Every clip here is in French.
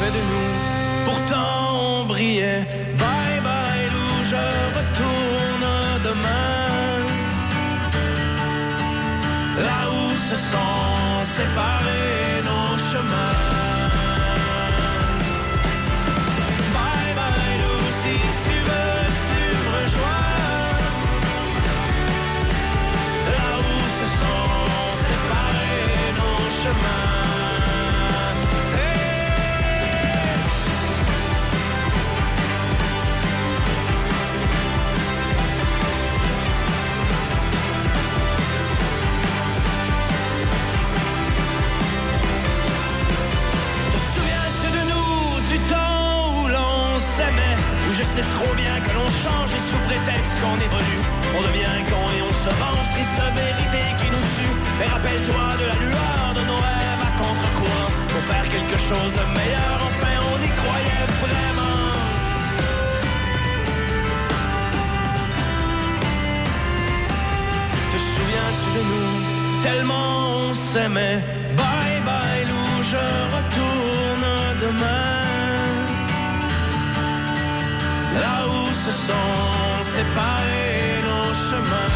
fait de nous. Pourtant on brillait. Bye bye Lou, je retourne demain. Là où se sont séparés nos chemins. Bye bye Lou, si tu veux, tu me rejoins. Là où se sont séparés nos chemins. Je sais trop bien que l'on change et sous prétexte qu'on évolue, on devient con et on se venge, triste vérité qui nous tue. Mais rappelle-toi de la lueur de nos rêves à contre-courant, pour faire quelque chose de meilleur, enfin on y croyait vraiment. Te souviens-tu de nous, tellement on s'aimait. Bye bye Lou, je retourne demain. Là où se sont séparés nos chemins.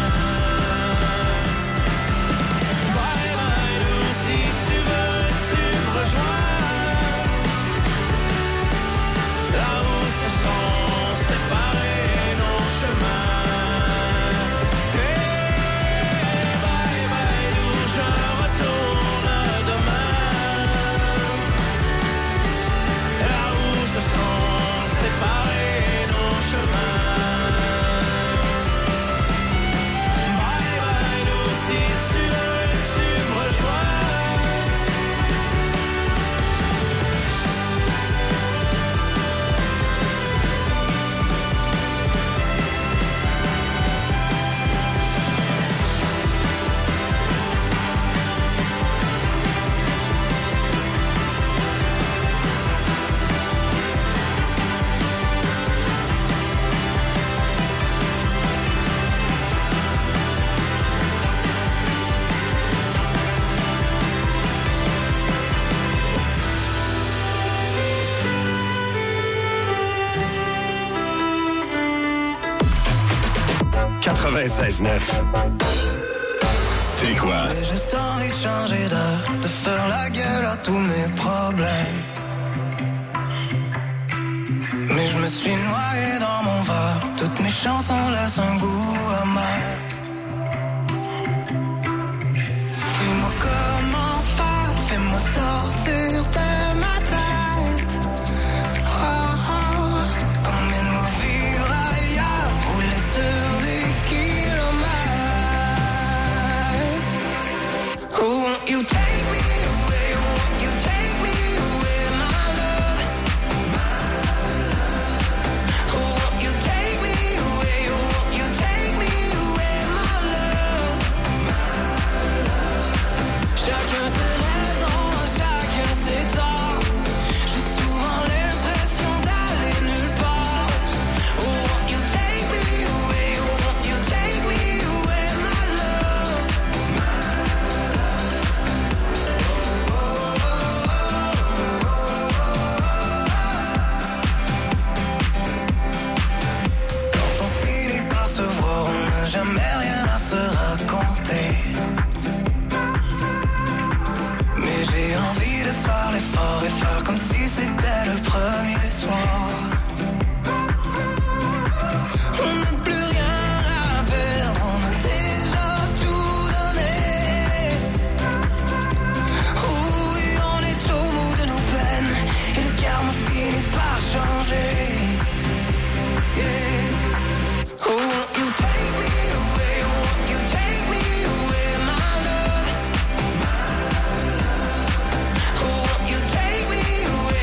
Bye bye Lou, si tu veux, tu me rejoins. Là où se sont séparés nos chemins. Hey, bye bye Lou, je retourne demain. Là où se sont séparés. C'est quoi? J'ai juste envie de changer d'air, de faire la gueule à tous mes problèmes. Mais je me suis noyé dans mon verre, toutes mes chansons laissent un goût amer. Dis-moi comment faire, fais-moi sortir de ma tête. Oh, oh, emmène-moi vivre ailleurs, rouler sur des kilomètres. Oh, won't you take me away, won't you take me away, my love, my love. Oh, won't you take me away, won't you take me away, my love, my love. Chacun ses raisons, chacun ses torts. J'ai souvent l'impression d'aller nulle part. Oh, won't you take me away, won't you take me away, my love, my Quand on finit par se voir, on n'a jamais rien à se raconter. Mais j'ai envie de faire l'effort et faire comme si c'était le premier soir. On n'a plus rien à perdre, on a déjà tout donné. Oui, on est au bout de nos peines et le karma finit par changer. Yeah. Oh, won't you take me away, won't you take me away, my love, my love. Oh, won't you take me away,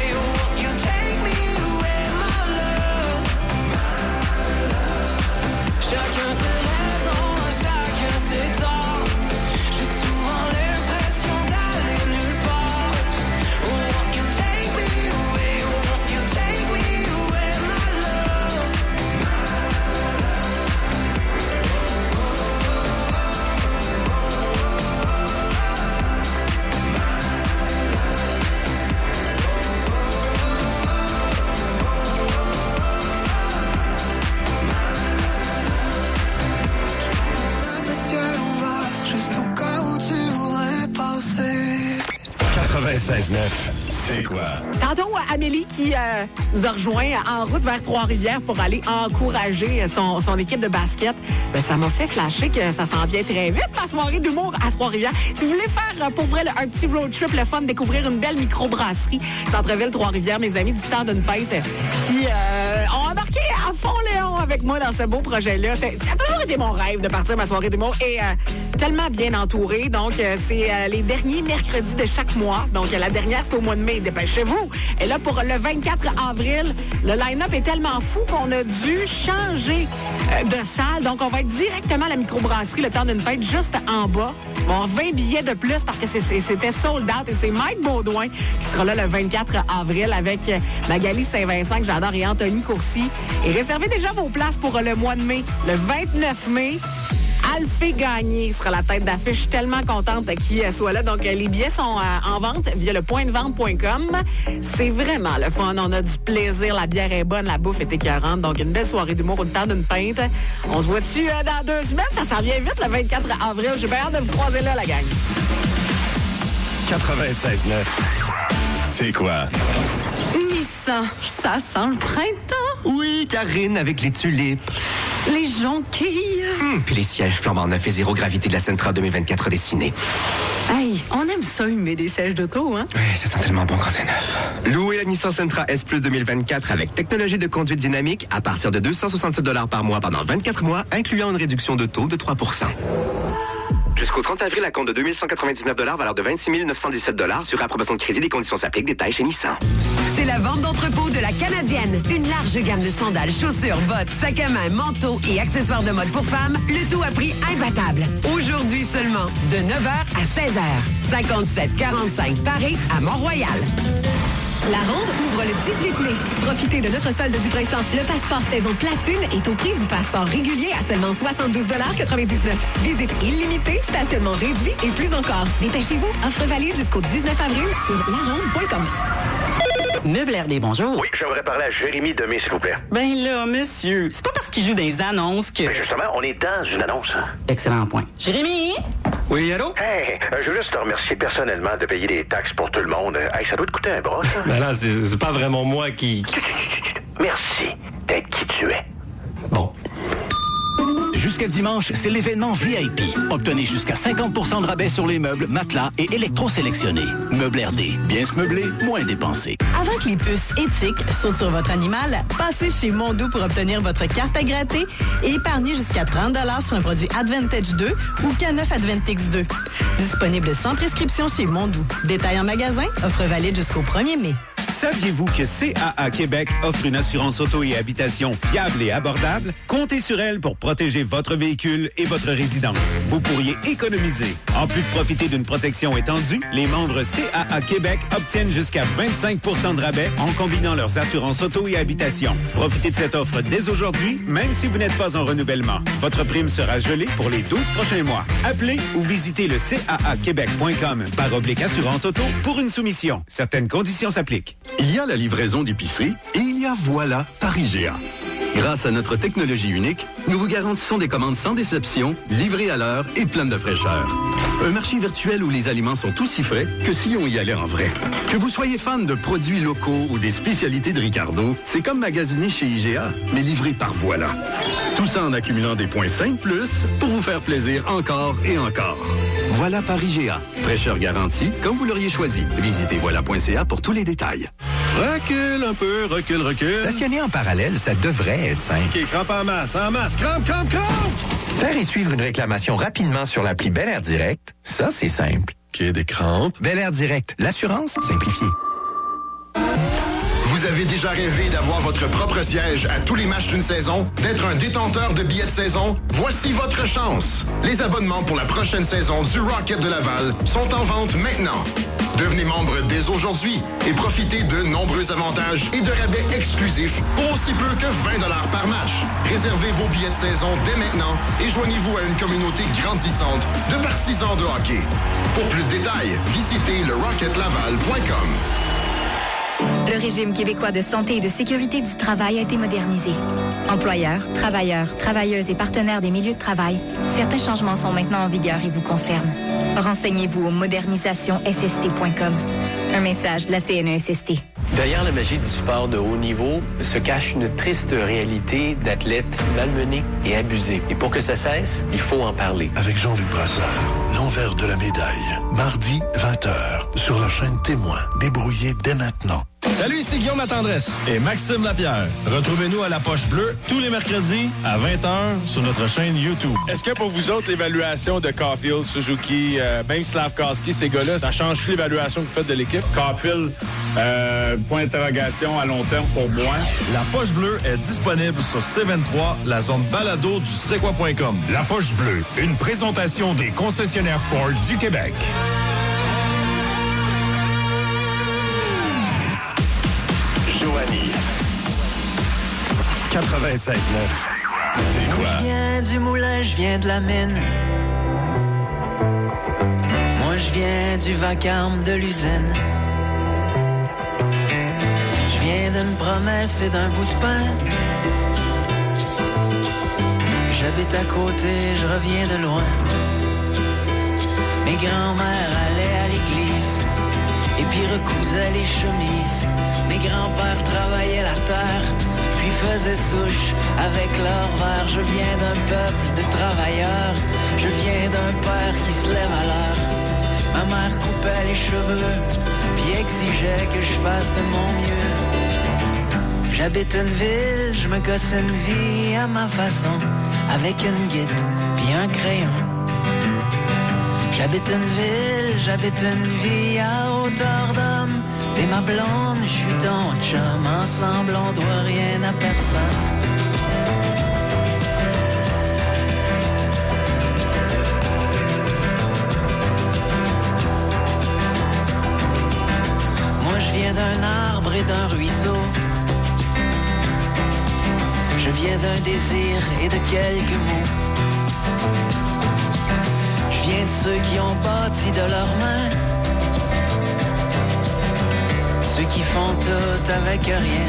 96.9, c'est quoi? Tantôt, Amélie qui nous a rejoint en route vers Trois-Rivières pour aller encourager son équipe de basket. Ben, ça m'a fait flasher que ça s'en vient très vite, ma soirée d'humour à Trois-Rivières. Si vous voulez faire, pour vrai, un petit road trip, le fun, découvrir une belle microbrasserie, Centre-Ville Trois-Rivières, mes amis du temps d'une fête qui ont embarqué à fond Léon avec moi dans ce beau projet-là. Ça a toujours été mon rêve de partir ma soirée d'humour et tellement bien entouré. Donc, c'est les derniers mercredis de chaque mois. Donc, la dernière, c'est au mois de mai. Dépêchez-vous. Et là, pour le 24 avril, le line-up est tellement fou qu'on a dû changer de salle. Donc, on va être directement à la microbrasserie, le temps d'une fête, juste en bas. Bon, 20 billets de plus parce que c'était sold out. Et c'est Mike Baudouin qui sera là le 24 avril avec Magali Saint-Vincent, que j'adore, et Anthony Courcy. Et réservez déjà vos places pour le mois de mai. Le 29 mai, Alphée Gagné sera la tête d'affiche. Je suis tellement contente qu'il soit là. Donc, les billets sont en vente via le pointdevente.com. C'est vraiment le fun. On a du plaisir. La bière est bonne. La bouffe est écœurante. Donc, une belle soirée d'humour au temps d'une pinte. On se voit-tu dans 2 semaines? Ça s'en vient vite, le 24 avril. J'ai bien hâte de vous croiser là, la gang. 96.9, c'est quoi? Nissan, ça sent le printemps. Oui, Karine, avec les tulipes. Les jonquilles. Puis les sièges flambant neufs et zéro gravité de la Sentra 2024 dessinée. Hey, on aime ça, humer des sièges d'auto, hein? Oui, ça sent tellement bon quand c'est neuf. Louez la Nissan Sentra S Plus 2024 avec technologie de conduite dynamique à partir de 267 $ par mois pendant 24 mois, incluant une réduction de taux de 3%. Jusqu'au 30 avril, à compte de 2199 $, valeur de 26 917 $ sur approbation de crédit. Des conditions s'appliquent. Détails chez Nissan. C'est la vente d'entrepôt de la Canadienne. Une large gamme de sandales, chaussures, bottes, sacs à main, manteaux et accessoires de mode pour femmes. Le tout à prix imbattable. Aujourd'hui seulement, de 9h à 16h. 57-45 Paris à Mont-Royal. La Ronde ouvre le 18 mai. Profitez de notre solde du printemps. Le passeport saison platine est au prix du passeport régulier à seulement 72,99 $. Visite illimitée, stationnement réduit et plus encore. Dépêchez-vous. Offre valide jusqu'au 19 avril sur laronde.com. Meubles RD, bonjour. Oui, j'aimerais parler à Jérémy Demé, s'il vous plaît. Ben là, monsieur, c'est pas parce qu'il joue des annonces que... Ben justement, on est dans une annonce. Excellent point. Jérémy? Oui, allô? Hey, je veux juste te remercier personnellement de payer des taxes pour tout le monde. Hey, ça doit te coûter un bras, ça. Ben là, c'est pas vraiment moi qui... Merci d'être qui tu es. Bon. Jusqu'à dimanche, c'est l'événement VIP. Obtenez jusqu'à 50% de rabais sur les meubles, matelas et électrosélectionnés. Meubles RD. Bien se meubler, moins dépenser. Avant que les puces éthiques sautent sur votre animal, passez chez Mondou pour obtenir votre carte à gratter et épargner jusqu'à 30 $ sur un produit Advantage 2 ou K9 Advantix 2. Disponible sans prescription chez Mondou. Détail en magasin, offre valide jusqu'au 1er mai. Saviez-vous que CAA Québec offre une assurance auto et habitation fiable et abordable? Comptez sur elle pour protéger votre véhicule et votre résidence. Vous pourriez économiser. En plus de profiter d'une protection étendue, les membres CAA Québec obtiennent jusqu'à 25 % de rabais en combinant leurs assurances auto et habitation. Profitez de cette offre dès aujourd'hui, même si vous n'êtes pas en renouvellement. Votre prime sera gelée pour les 12 prochains mois. Appelez ou visitez le caaquebec.com/assurance auto pour une soumission. Certaines conditions s'appliquent. Il y a la livraison d'épicerie et il y a Voilà par IGA. Grâce à notre technologie unique, nous vous garantissons des commandes sans déception, livrées à l'heure et pleines de fraîcheur. Un marché virtuel où les aliments sont aussi frais que si on y allait en vrai. Que vous soyez fan de produits locaux ou des spécialités de Ricardo, c'est comme magasiner chez IGA, mais livré par Voilà. Tout ça en accumulant des points 5+ pour vous faire plaisir encore et encore. Voilà par IGA. Fraîcheur garantie, comme vous l'auriez choisi. Visitez voilà.ca pour tous les détails. Recule un peu, recule. Stationner en parallèle, ça devrait être simple. OK, crampe en masse, crampe! Faire et suivre une réclamation rapidement sur l'appli Bel Air Direct, ça, c'est simple. OK, des crampes. Bel Air Direct, l'assurance simplifiée. Vous avez déjà rêvé d'avoir votre propre siège à tous les matchs d'une saison, d'être un détenteur de billets de saison? Voici votre chance! Les abonnements pour la prochaine saison du Rocket de Laval sont en vente maintenant. Devenez membre dès aujourd'hui et profitez de nombreux avantages et de rabais exclusifs pour aussi peu que 20 $ par match. Réservez vos billets de saison dès maintenant et joignez-vous à une communauté grandissante de partisans de hockey. Pour plus de détails, visitez le rocketlaval.com. Le régime québécois de santé et de sécurité du travail a été modernisé. Employeurs, travailleurs, travailleuses et partenaires des milieux de travail, certains changements sont maintenant en vigueur et vous concernent. Renseignez-vous au modernisationsst.com. Un message de la CNESST. Derrière la magie du sport de haut niveau se cache une triste réalité d'athlètes malmenés et abusés. Et pour que ça cesse, il faut en parler. Avec Jean-Luc Brassard, l'envers de la médaille. Mardi, 20h, sur la chaîne Témoin. Débrouillez dès maintenant. Salut, ici Guillaume Latendresse et Maxime Lapierre. Retrouvez-nous à La Poche Bleue tous les mercredis à 20h sur notre chaîne YouTube. Est-ce que pour vous autres, l'évaluation de Caulfield, Suzuki, même Slavkowski, ces gars-là, ça change l'évaluation que vous faites de l'équipe? Caulfield, point d'interrogation à long terme pour moi. La Poche Bleue est disponible sur C23, la zone balado du c'est-quoi.com. La Poche Bleue, une présentation des concessionnaires Ford du Québec. Joanie. 96.9. C'est quoi? Je viens du moulin, je viens de la mine. Moi, je viens du vacarme de l'usine. Je viens d'une promesse et d'un bout de pain. J'habite à côté, je reviens de loin. Mes grands-mères allaient à l'église et puis recousaient les chemises. Mes grands-pères travaillaient la terre, puis faisaient souche avec leur verre. Je viens d'un peuple de travailleurs, je viens d'un père qui se lève à l'heure. Ma mère coupait les cheveux, puis exigeait que je fasse de mon mieux. J'habite une ville, je me gosse une vie à ma façon, avec une guide, puis un crayon. J'habite une ville, j'habite une vie à hauteur d'homme. T'es ma blonde, je suis ton chum. Ensemble, on doit rien à personne. Moi, je viens d'un arbre et d'un ruisseau. Je viens d'un désir et de quelques mots. Je viens de ceux qui ont bâti de leurs mains, ceux qui font tout avec rien.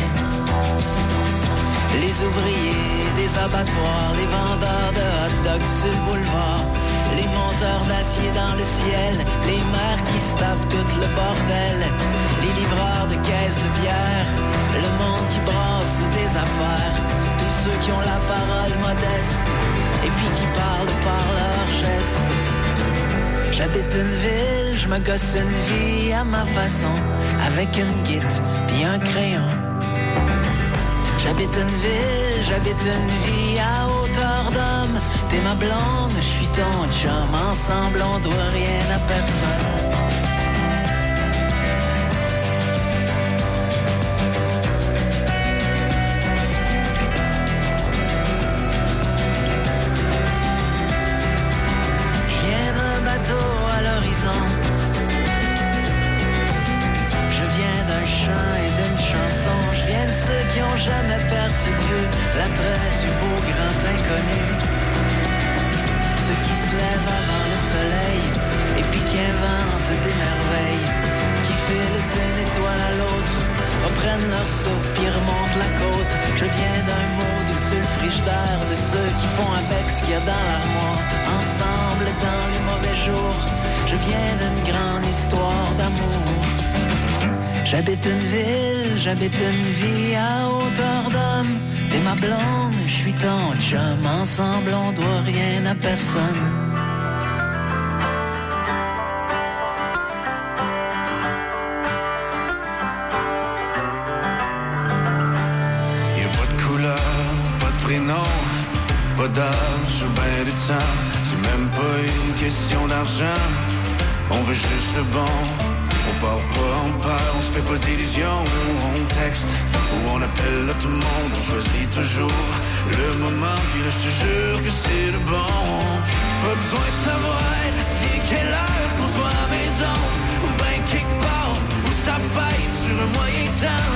Les ouvriers des abattoirs, les vendeurs de hot dogs sur le boulevard, les monteurs d'acier dans le ciel, les mères qui se tapent tout le bordel, les livreurs de caisses de bière, le monde qui brasse des affaires, tous ceux qui ont la parole modeste et puis qui parlent par leurs gestes. J'habite une ville, je me gosse une vie à ma façon, avec une guide puis un crayon. J'habite une ville, j'habite une vie à hauteur d'homme. T'es ma blonde, je suis ton chum. Ensemble, on doit rien à personne. Jamais perdu de vue l'attrait du beau grand inconnu. Ceux qui se lèvent avant le soleil et puis qui inventent des merveilles, qui filent d'une étoile à l'autre, reprennent leur souffle puis remontent la côte. Je viens d'un mot doux sur le frigidaire, de ceux qui font avec ce qu'il y a dans l'armoire. Ensemble dans les mauvais jours, je viens d'une grande histoire d'amour. J'habite une ville, j'habite une vie à hauteur d'homme. T'es ma blonde, je suis ton chum. Ensemble, on doit rien à personne. Y'a pas de couleur, pas de prénom, pas d'âge ou ben du temps. C'est même pas une question d'argent. On veut juste le bon. On part pas en peur, on se fait pas d'illusions. On texte ou on appelle à tout le monde. On choisit toujours le moment, puis là je te jure que c'est le bon. Pas besoin de savoir, il est quelle heure qu'on soit à la maison, ou ben quelque part, où ça faille sur un moyen temps.